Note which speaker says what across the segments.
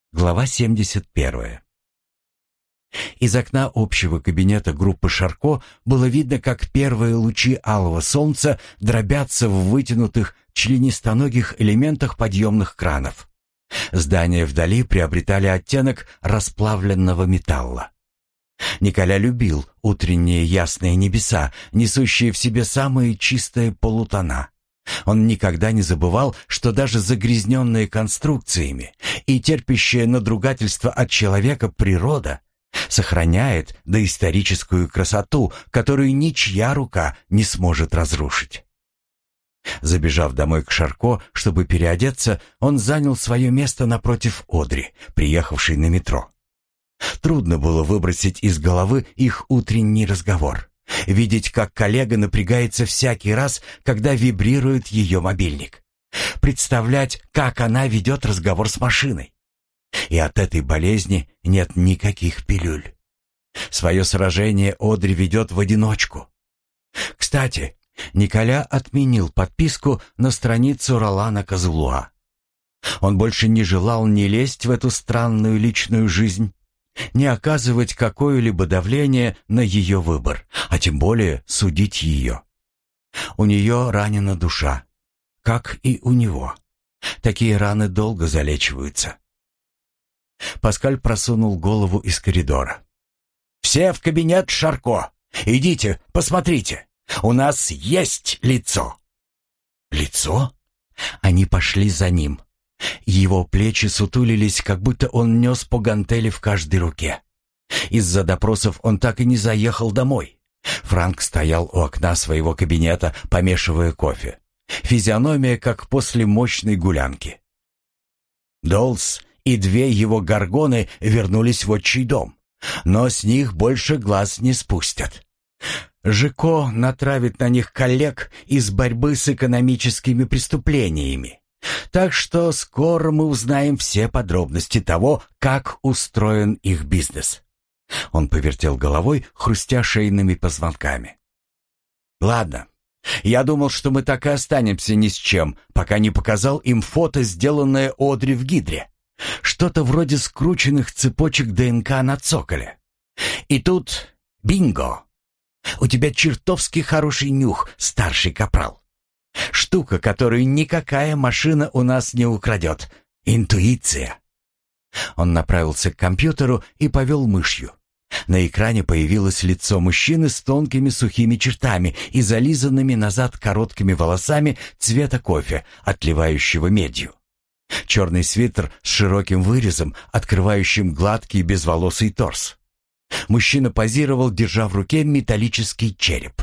Speaker 1: Глава 71. Из окна общего кабинета группы Шарко было видно, как первые лучи алого солнца дробятся в вытянутых членистоногих элементах подъемных кранов. Здания вдали приобретали оттенок расплавленного металла. Николя любил утренние ясные небеса, несущие в себе самые чистые полутона. Он никогда не забывал, что даже загрязненные конструкциями и терпящая надругательство от человека природа сохраняет доисторическую красоту, которую ничья рука не сможет разрушить. Забежав домой к Шарко, чтобы переодеться, он занял свое место напротив Одри, приехавшей на метро. Трудно было выбросить из головы их утренний разговор. Видеть, как коллега напрягается всякий раз, когда вибрирует ее мобильник. Представлять, как она ведет разговор с машиной. И от этой болезни нет никаких пилюль. Свое сражение Одри ведет в одиночку. Кстати, Николя отменил подписку на страницу Ролана Казулуа. Он больше не желал ни лезть в эту странную личную жизнь, не оказывать какое-либо давление на ее выбор, а тем более судить ее. У нее ранена душа, как и у него. Такие раны долго залечиваются. Паскаль просунул голову из коридора. «Все в кабинет Шарко! Идите, посмотрите! У нас есть лицо!» «Лицо?» Они пошли за ним. Его плечи сутулились, как будто он нес по гантели в каждой руке. Из-за допросов он так и не заехал домой. Франк стоял у окна своего кабинета, помешивая кофе. Физиономия, как после мощной гулянки. Долс и две его горгоны вернулись в отчий дом, но с них больше глаз не спустят. Жико натравит на них коллег из борьбы с экономическими преступлениями. Так что скоро мы узнаем все подробности того, как устроен их бизнес. Он повертел головой, хрустя шейными позвонками. Ладно, я думал, что мы так и останемся ни с чем, пока не показал им фото, сделанное Одри в Гидре. Что-то вроде скрученных цепочек ДНК на цоколе. И тут бинго! У тебя чертовски хороший нюх, старший капрал. Штука, которую никакая машина у нас не украдет. Интуиция. Он направился к компьютеру и повел мышью. На экране появилось лицо мужчины с тонкими сухими чертами и зализанными назад короткими волосами цвета кофе, отливающего медью. Черный свитер с широким вырезом, открывающим гладкий безволосый торс. Мужчина позировал, держа в руке металлический череп.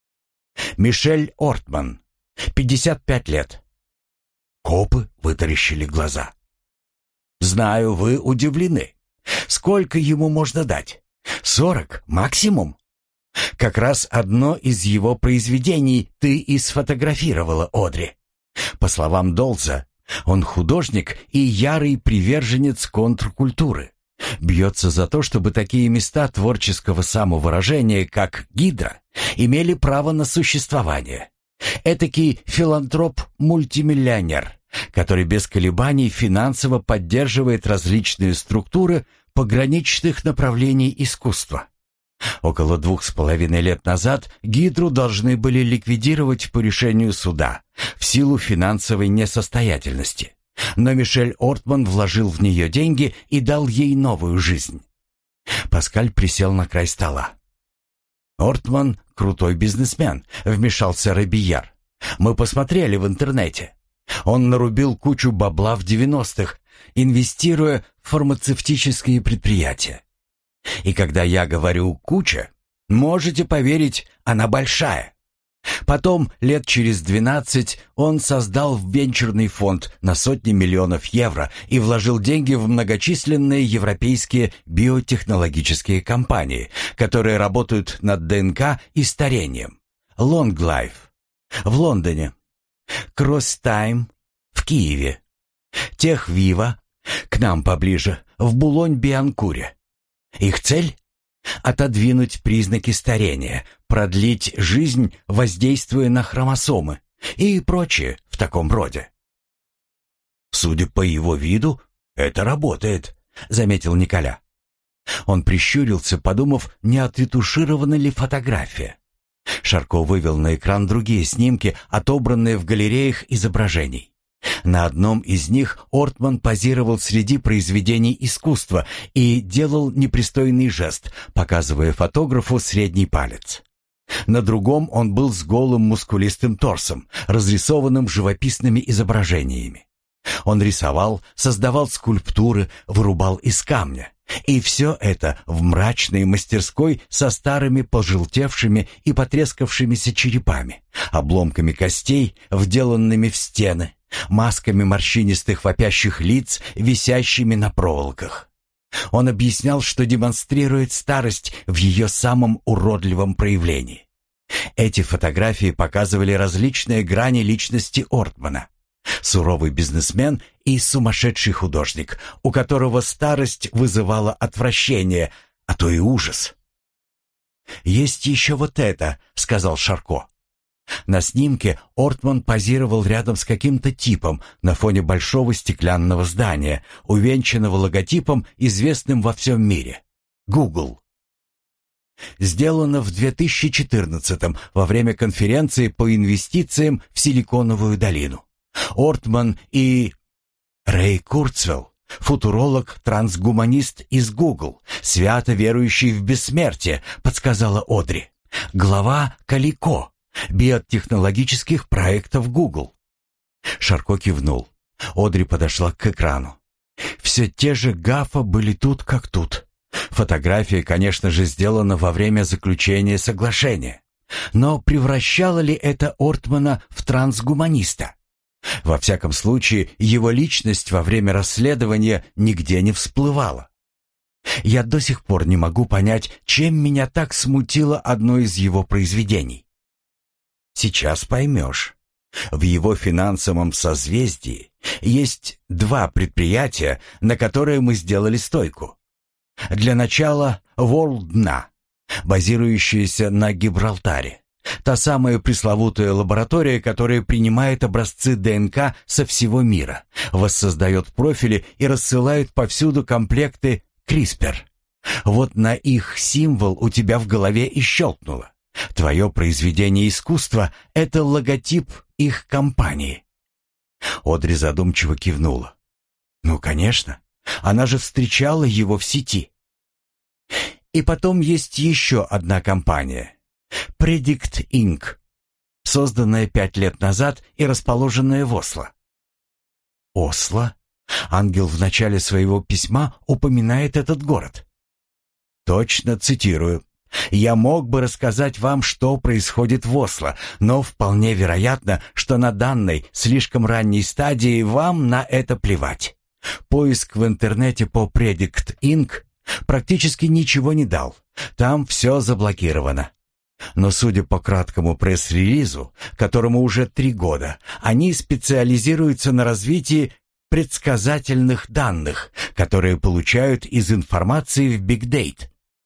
Speaker 1: Мишель Ортман, 55 лет. Копы вытаращили глаза. «Знаю, вы удивлены. Сколько ему можно дать? 40 максимум? Как раз одно из его произведений ты и сфотографировала, Одри. По словам Долза, он художник и ярый приверженец контркультуры. Бьется за то, чтобы такие места творческого самовыражения, как Гидра, имели право на существование. Этакий филантроп-мультимиллионер, который без колебаний финансово поддерживает различные структуры пограничных направлений искусства. Около 2,5 лет назад Гидру должны были ликвидировать по решению суда в силу финансовой несостоятельности. Но Мишель Ортман вложил в нее деньги и дал ей новую жизнь. Паскаль присел на край стола. «Ортман — крутой бизнесмен», — вмешался Робияр. «Мы посмотрели в интернете. Он нарубил кучу бабла в 90-х, инвестируя в фармацевтические предприятия. И когда я говорю «куча», можете поверить, она большая. Потом, лет через 12, он создал венчурный фонд на сотни миллионов евро и вложил деньги в многочисленные европейские биотехнологические компании, которые работают над ДНК и старением. Long Life в Лондоне, Кросстайм в Киеве, Техвива к нам поближе, в Булонь-Бианкуре. Их цель — отодвинуть признаки старения, продлить жизнь, воздействуя на хромосомы и прочее в таком роде. Судя по его виду, «Это работает», — заметил Николя. Он прищурился, подумав, не отретуширована ли фотография. Шарко вывел на экран другие снимки, отобранные в галереях изображений. На одном из них Ортман позировал среди произведений искусства и делал непристойный жест, показывая фотографу средний палец. На другом он был с голым мускулистым торсом, разрисованным живописными изображениями. Он рисовал, создавал скульптуры, вырубал из камня. И все это в мрачной мастерской со старыми пожелтевшими и потрескавшимися черепами, обломками костей, вделанными в стены, масками морщинистых вопящих лиц, висящими на проволоках. Он объяснял, что демонстрирует старость в ее самом уродливом проявлении. Эти фотографии показывали различные грани личности Ортмана. Суровый бизнесмен и сумасшедший художник, у которого старость вызывала отвращение, а то и ужас. «Есть еще вот это», — сказал Шарко. На снимке Ортман позировал рядом с каким-то типом на фоне большого стеклянного здания, увенчанного логотипом, известным во всем мире — Google. Сделано в 2014-м во время конференции по инвестициям в Силиконовую долину. Ортман и Рэй Курцвелл, футуролог-трансгуманист из Google, свято верующий в бессмертие, подсказала Одри. Глава Калико, биотехнологических проектов Google. Шарко кивнул. Одри подошла к экрану. Все те же гафа были тут как тут. Фотография, конечно же, сделана во время заключения соглашения. Но превращало ли это Ортмана в трансгуманиста? Во всяком случае, его личность во время расследования нигде не всплывала. Я до сих пор не могу понять, чем меня так смутило одно из его произведений. Сейчас поймешь. В его финансовом созвездии есть два предприятия, на которые мы сделали стойку. Для начала WorldNA, базирующаяся на Гибралтаре. Та самая пресловутая лаборатория, которая принимает образцы ДНК со всего мира, воссоздает профили и рассылает повсюду комплекты CRISPR. Вот на их символ у тебя в голове и щелкнуло. Твое произведение искусства — это логотип их компании. Одри задумчиво кивнула. Ну, конечно. Она же встречала его в сети. И потом есть еще одна компания. Predict Inc., созданная 5 лет назад и расположенная в Осло. Осло? Ангел в начале своего письма упоминает этот город. Точно цитирую. Я мог бы рассказать вам, что происходит в Осло, но вполне вероятно, что на данной слишком ранней стадии вам на это плевать. Поиск в интернете по Predict Inc. практически ничего не дал. Там все заблокировано. Но судя по краткому пресс-релизу, которому уже 3 года, они специализируются на развитии предсказательных данных, которые получают из информации в Big Data.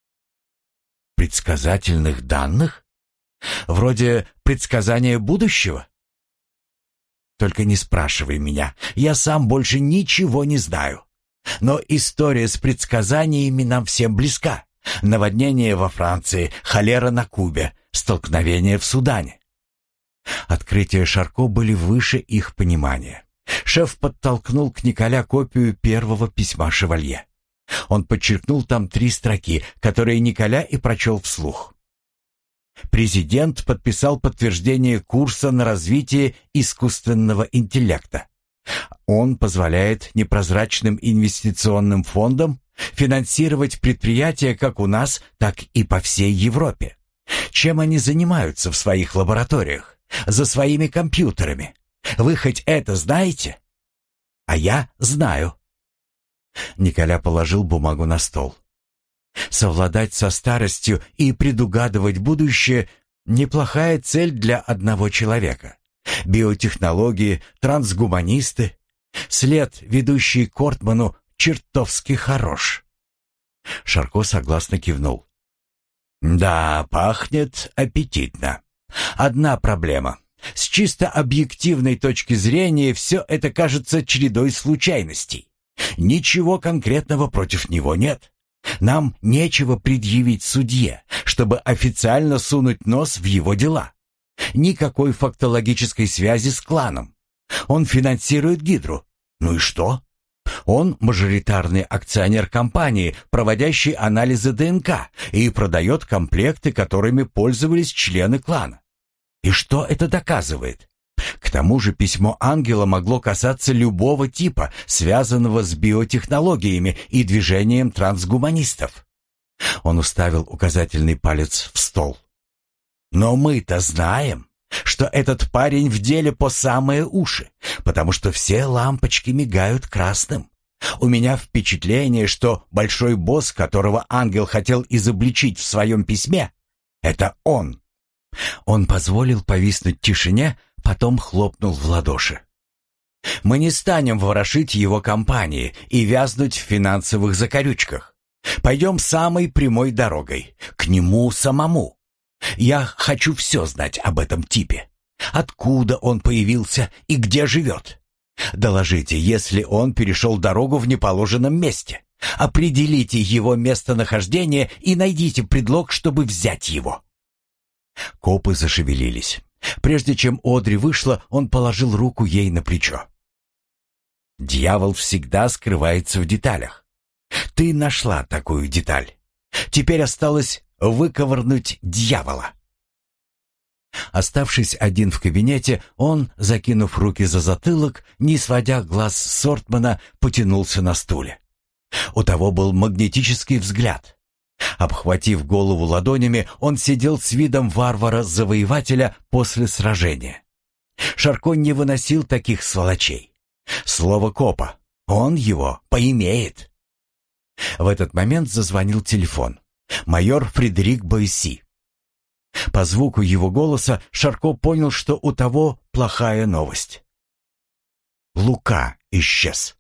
Speaker 1: Предсказательных данных? Вроде предсказания будущего? Только не спрашивай меня, я сам больше ничего не знаю. Но история с предсказаниями нам всем близка. Наводнение во Франции, холера на Кубе, столкновение в Судане. Открытия Шарко были выше их понимания. Шеф подтолкнул к Николя копию первого письма Шевалье. Он подчеркнул там 3 строки, которые Николя и прочел вслух. Президент подписал подтверждение курса на развитие искусственного интеллекта. Он позволяет непрозрачным инвестиционным фондам финансировать предприятия как у нас, так и по всей Европе. Чем они занимаются в своих лабораториях, за своими компьютерами? Вы хоть это знаете? А я знаю. Николя положил бумагу на стол. Совладать со старостью и предугадывать будущее — неплохая цель для одного человека. Биотехнологии, трансгуманисты. След, ведущий к Ортману, чертовски хорош. Шарко согласно кивнул. Да, пахнет аппетитно. Одна проблема. С чисто объективной точки зрения все это кажется чередой случайностей. Ничего конкретного против него нет. Нам нечего предъявить судье, чтобы официально сунуть нос в его дела. Никакой фактологической связи с кланом. Он финансирует Гидру. Ну и что? Он мажоритарный акционер компании, проводящий анализы ДНК, и продает комплекты, которыми пользовались члены клана. И что это доказывает? К тому же письмо ангела могло касаться любого типа, связанного с биотехнологиями и движением трансгуманистов. Он уставил указательный палец в стол. Но мы-то знаем, что этот парень в деле по самые уши, потому что все лампочки мигают красным. У меня впечатление, что большой босс, которого ангел хотел изобличить в своем письме, это он. Он позволил повиснуть тишине, потом хлопнул в ладоши. Мы не станем ворошить его компании и вязнуть в финансовых закорючках. Пойдем самой прямой дорогой, к нему самому. Я хочу все знать об этом типе. Откуда он появился и где живет? Доложите, если он перешел дорогу в неположенном месте. Определите его местонахождение и найдите предлог, чтобы взять его. Копы зашевелились. Прежде чем Одри вышла, он положил руку ей на плечо. Дьявол всегда скрывается в деталях. Ты нашла такую деталь. Теперь осталось выковырнуть дьявола. Оставшись один в кабинете, он, закинув руки за затылок, не сводя глаз с Сортмана, потянулся на стуле. У того был магнетический взгляд. Обхватив голову ладонями, он сидел с видом варвара-завоевателя после сражения. Шарко не выносил таких сволочей. Слово копа. Он его поимеет. В этот момент зазвонил телефон. Майор Фредерик Бойси. По звуку его голоса Шарко понял, что у того плохая новость. Лука исчез.